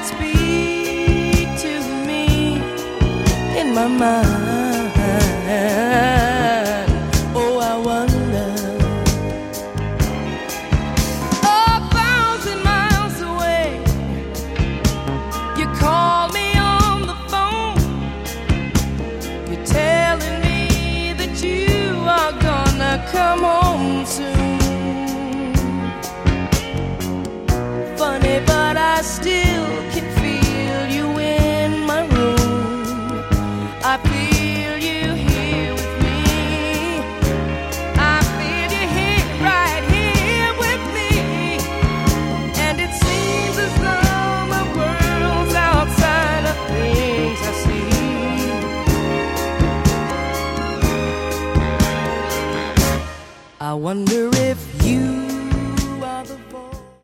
speak to me in my mind. Oh, I wonder, 1,000 miles away, you call me on the phone. You're telling me that you are gonna come home soon. Funny, but I still can feel you in my room. I feel you here with me. I feel you here, right here with me. And it seems as though my world's outside of things I see. I wonder